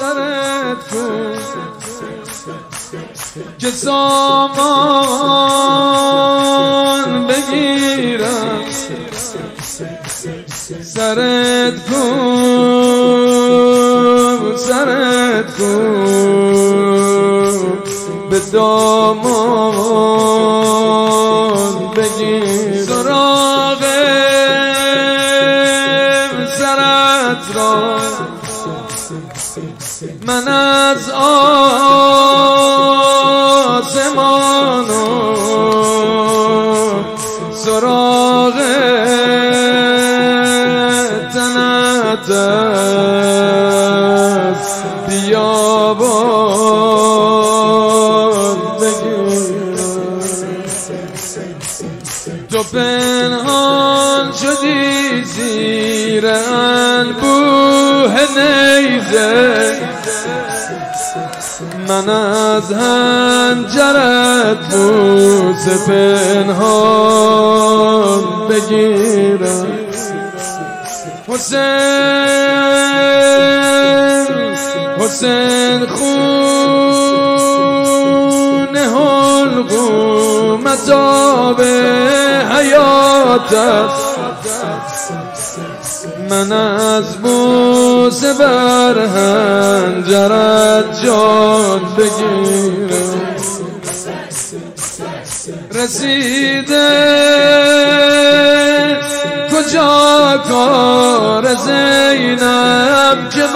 سرت کن که سامان بگیرم سرت کن سرت کن به دامان بگیر سراغ سرت را من از آسمان و سراغ تنت از بیابان بگیرم تو پنهان شدی زیر انبوه نیزه من از حنجرت بوسه پنهان بگیرم حسین خون حلقوم مذاب حیات است من از بوسه بر حنجرت جان بگیرم رسیده کجا کار زینب که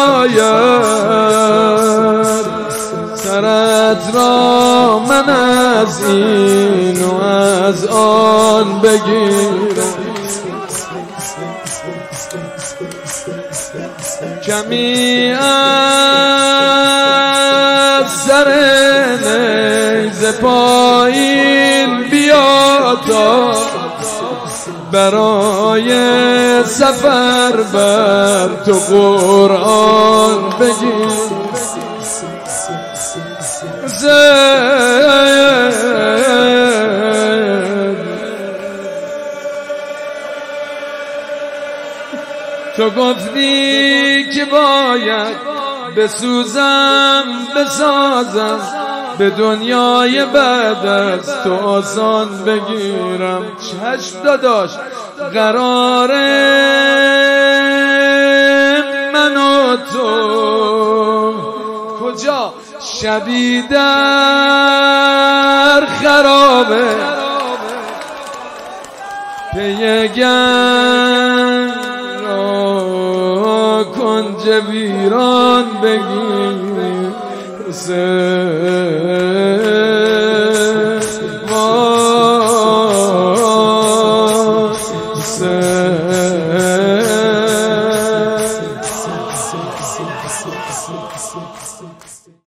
باید سرت را من از این و از آن بگیرم کمی از سر نیزه پایین بیا تا برای سفر بر تو قرآن بگیر تو گفتی که باید بسوزم بسازم به دنیای بعد از تو آسان بگیرم چشم داداش قرار من و تو کجا شبی در خرابه پی گنج را کنج ویران بگیر